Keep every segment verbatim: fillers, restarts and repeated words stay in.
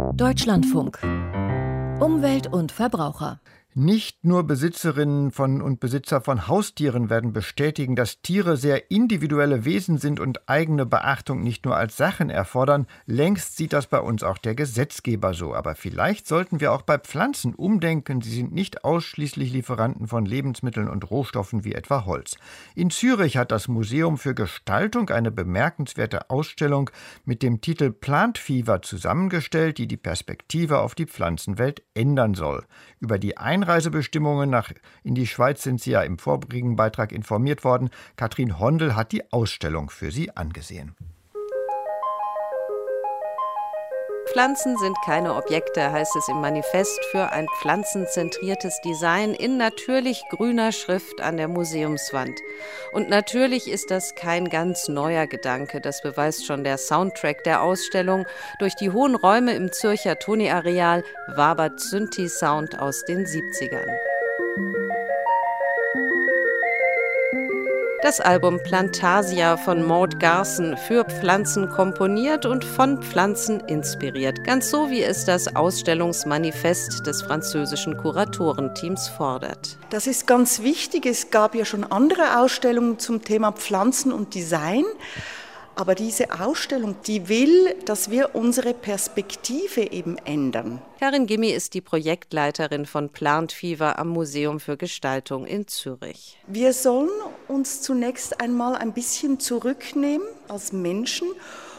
Deutschlandfunk. Umwelt und Verbraucher. Nicht nur Besitzerinnen von und Besitzer von Haustieren werden bestätigen, dass Tiere sehr individuelle Wesen sind und eigene Beachtung nicht nur als Sachen erfordern. Längst sieht das bei uns auch der Gesetzgeber so. Aber vielleicht sollten wir auch bei Pflanzen umdenken. Sie sind nicht ausschließlich Lieferanten von Lebensmitteln und Rohstoffen wie etwa Holz. In Zürich hat das Museum für Gestaltung eine bemerkenswerte Ausstellung mit dem Titel Plant Fever zusammengestellt, die die Perspektive auf die Pflanzenwelt ändern soll. Über die Einreisebestimmungen nach in die Schweiz sind Sie ja im vorigen Beitrag informiert worden. Katrin Hondel hat die Ausstellung für Sie angesehen. Pflanzen sind keine Objekte, heißt es im Manifest für ein pflanzenzentriertes Design in natürlich grüner Schrift an der Museumswand. Und natürlich ist das kein ganz neuer Gedanke, das beweist schon der Soundtrack der Ausstellung. Durch die hohen Räume im Zürcher Toni-Areal wabert Synthi-Sound aus den siebzigern. Das Album Plantasia von Maud Garson, für Pflanzen komponiert und von Pflanzen inspiriert. Ganz so, wie es das Ausstellungsmanifest des französischen Kuratorenteams fordert. Das ist ganz wichtig. Es gab ja schon andere Ausstellungen zum Thema Pflanzen und Design. Aber diese Ausstellung, die will, dass wir unsere Perspektive eben ändern. Karin Gimmi ist die Projektleiterin von Plant Fever am Museum für Gestaltung in Zürich. Wir sollen uns zunächst einmal ein bisschen zurücknehmen als Menschen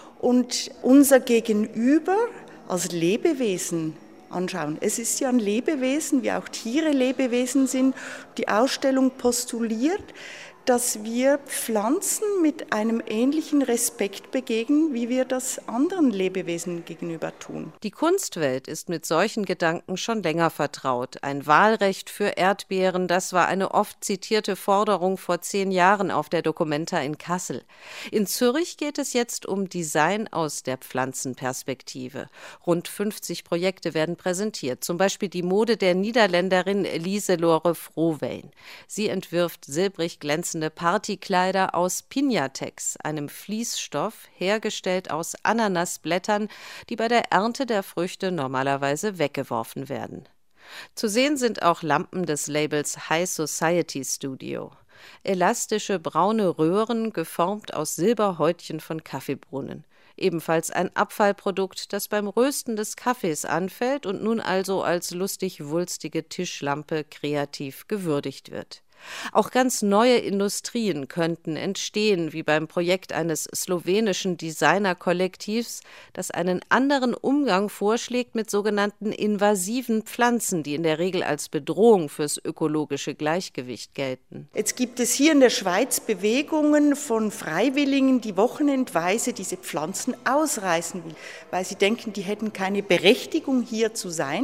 und unser Gegenüber als Lebewesen anschauen. Es ist ja ein Lebewesen, wie auch Tiere Lebewesen sind. Die Ausstellung postuliert, dass wir Pflanzen mit einem ähnlichen Respekt begegnen, wie wir das anderen Lebewesen gegenüber tun. Die Kunstwelt ist mit solchen Gedanken schon länger vertraut. Ein Wahlrecht für Erdbeeren, das war eine oft zitierte Forderung vor zehn Jahren auf der Documenta in Kassel. In Zürich geht es jetzt um Design aus der Pflanzenperspektive. Rund fünfzig Projekte werden präsentiert, zum Beispiel die Mode der Niederländerin Lieselore Frohwein. Sie entwirft silbrig glänzende Partykleider aus Pinatex, einem Fließstoff, hergestellt aus Ananasblättern, die bei der Ernte der Früchte normalerweise weggeworfen werden. Zu sehen sind auch Lampen des Labels High Society Studio. Elastische braune Röhren, geformt aus Silberhäutchen von Kaffeebohnen. Ebenfalls ein Abfallprodukt, das beim Rösten des Kaffees anfällt und nun also als lustig-wulstige Tischlampe kreativ gewürdigt wird. Auch ganz neue Industrien könnten entstehen, wie beim Projekt eines slowenischen Designerkollektivs, das einen anderen Umgang vorschlägt mit sogenannten invasiven Pflanzen, die in der Regel als Bedrohung fürs ökologische Gleichgewicht gelten. Jetzt gibt es hier in der Schweiz Bewegungen von Freiwilligen, die wochenendweise diese Pflanzen ausreißen will, weil sie denken, die hätten keine Berechtigung, hier zu sein.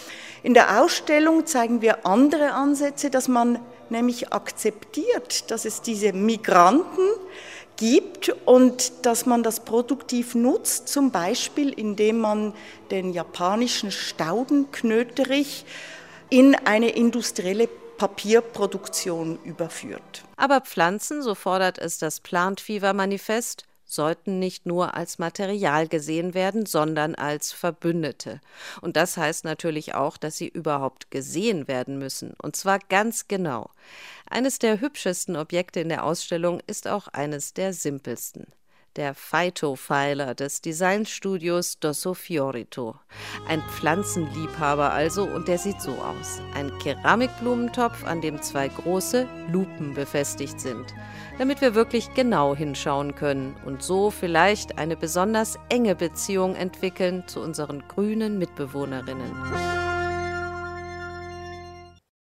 In der Ausstellung zeigen wir andere Ansätze, dass man nämlich akzeptiert, dass es diese Migranten gibt und dass man das produktiv nutzt, zum Beispiel indem man den japanischen Staudenknöterich in eine industrielle Papierproduktion überführt. Aber Pflanzen, so fordert es das Plant Fever Manifest, sollten nicht nur als Material gesehen werden, sondern als Verbündete. Und das heißt natürlich auch, dass sie überhaupt gesehen werden müssen, und zwar ganz genau. Eines der hübschesten Objekte in der Ausstellung ist auch eines der simpelsten. Der Phytophiler des Designstudios Dosso Fiorito. Ein Pflanzenliebhaber also, und der sieht so aus. Ein Keramikblumentopf, an dem zwei große Lupen befestigt sind, damit wir wirklich genau hinschauen können und so vielleicht eine besonders enge Beziehung entwickeln zu unseren grünen Mitbewohnerinnen.